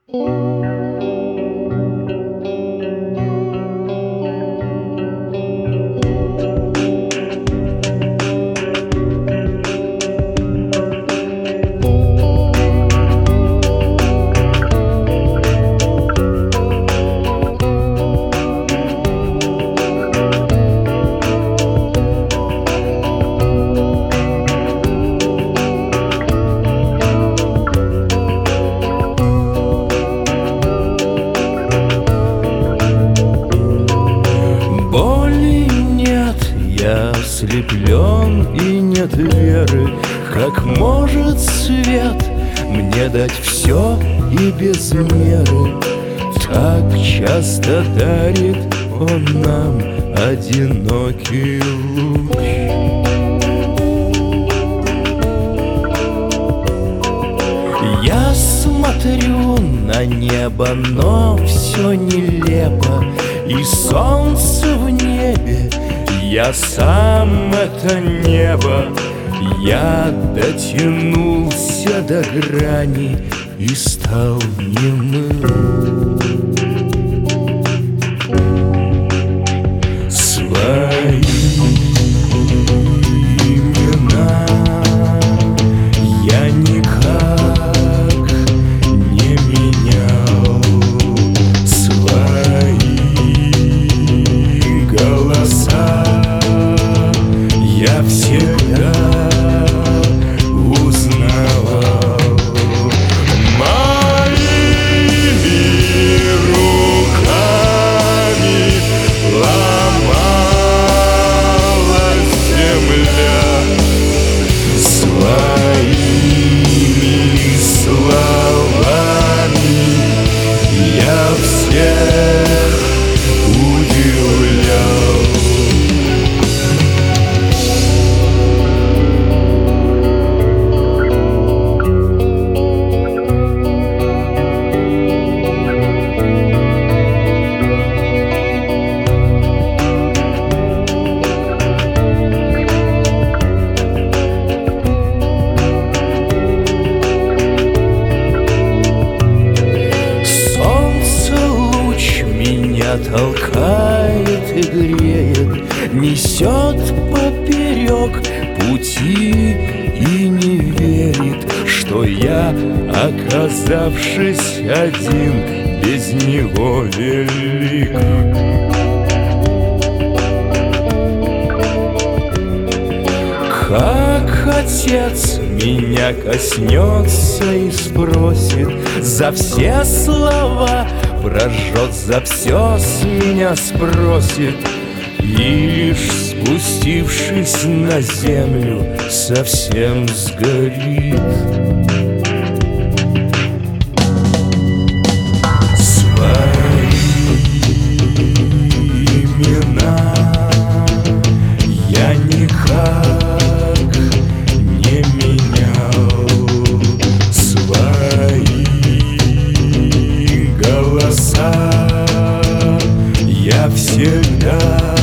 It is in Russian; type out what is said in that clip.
Я ослеплен и нет веры, как может свет мне дать все и без меры. Так часто дарит он нам одинокий луч. Я смотрю на небо, но все нелепо, и солнце в небе. Я сам это небо, я дотянулся до грани и стал немым. Свои имена я никак не менял, свои голоса я всегда узнавал. Моими руками ломалась земля, своими словами я всех удивлял. Толкает и греет, несет поперек пути и не верит, что я, оказавшись один, без него велик. Как отец меня коснется и спросит за все слова, прожжет, за все с меня спросит, и лишь спустившись на землю, совсем сгорит. Свои имена я никак не менял, свои голоса я всегда